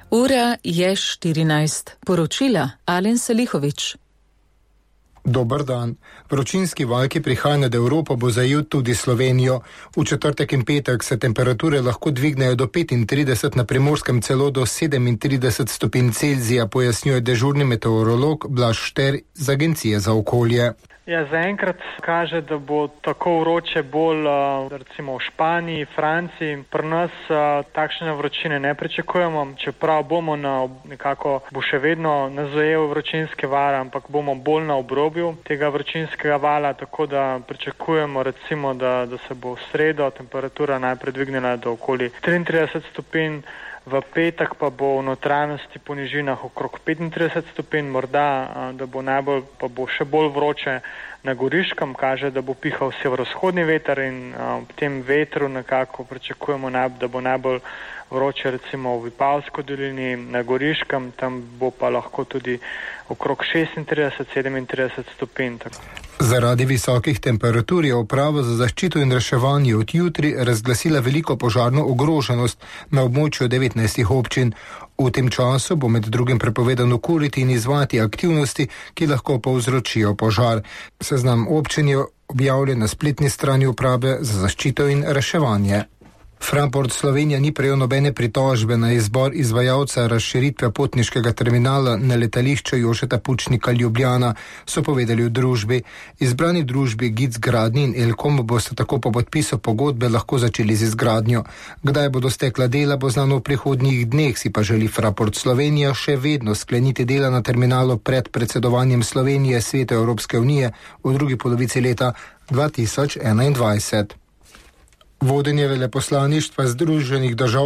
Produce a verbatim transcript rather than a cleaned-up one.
Ura je štirinajst. Poročila Alen Selihovič. Dober dan. Vročinski val, ki prihaja nad Evropo, bo zajel tudi Slovenijo. V četrtek in petek se temperature lahko dvignejo do petintrideset, na Primorskem celo do sedemintrideset stopinj Celzija, pojasnjuje dežurni meteorolog Blaž Šter z Agencije za okolje. Ja, zaenkrat kaže, da bo tako vroče bolj recimo v Španiji, Franciji. Pri nas takšne vročine ne pričakujemo, čeprav bomo na, nekako bo še vedno nas zajel vročinski val, ampak bomo bolj na obrobju tega vročinskega vala, tako da pričakujemo recimo, da, da se bo v sredo temperatura najprej dvignila do okoli triintrideset stopinj. V petek pa bo v notranjosti po nižinah okrog petintrideset stopinj, morda da bo najbolj, pa bo še bolj vroče na Goriškem, kaže, da bo pihal severovzhodni veter in ob tem vetru nekako pričakujemo, da bo najbolj vroče recimo v Vipavski dolini, na Goriškem, tam bo pa lahko tudi okrog šestintrideset, sedemintrideset stopinj. Zaradi visokih temperatur je uprava za zaščito in reševanje od jutri razglasila veliko požarno ogroženost na območju devetnajstih občin. V tem času bo med drugim prepovedano kuriti in izvajati aktivnosti, ki lahko povzročijo požar. Seznam občin je objavljen na spletni strani uprave za zaščito in reševanje. Fraport Slovenija ni prejel nobene pritožbe na izbor izvajalca razširitve potniškega terminala na letališču Jožeta Pučnika Ljubljana, so povedali v družbi. Izbrani družbi G I C Gradni in Elkom boste tako po podpisu pogodbe lahko začeli z izgradnjo. Kdaj bodo stekla dela, bo znano v prihodnjih dneh, si pa želi Fraport Slovenija še vedno skleniti dela na terminalu pred predsedovanjem Slovenije Svetu Evropske unije v drugi polovici leta dva tisoč enaindvajset. Vodenje veleposlaništva Združenih držav